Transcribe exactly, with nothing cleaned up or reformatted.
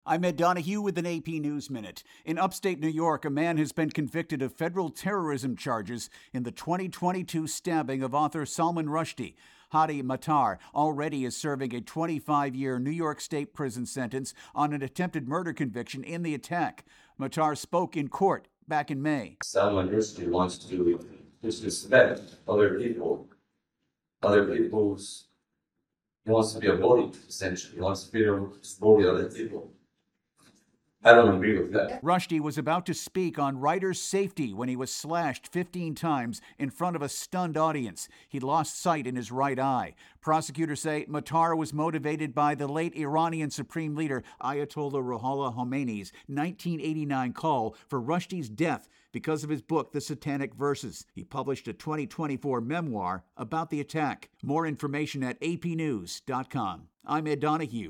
I'm Ed Donahue with an A P News Minute. In upstate New York, a man has been convicted of federal terrorism charges in the twenty twenty-two stabbing of author Salman Rushdie. Hadi Matar already is serving a twenty-five-year New York State prison sentence on an attempted murder conviction in the attack. Matar spoke in court back in May. Salman Rushdie wants to disrespect other people, other people's. He wants to be a bully, essentially. He wants to be able to bully other people. I don't agree with that. Rushdie was about to speak on writer's safety when he was slashed fifteen times in front of a stunned audience. He lost sight in his right eye. Prosecutors say Matar was motivated by the late Iranian Supreme Leader Ayatollah Ruhollah Khomeini's nineteen eighty-nine call for Rushdie's death because of his book, The Satanic Verses. He published a twenty twenty-four memoir about the attack. More information at a p news dot com. I'm Ed Donahue.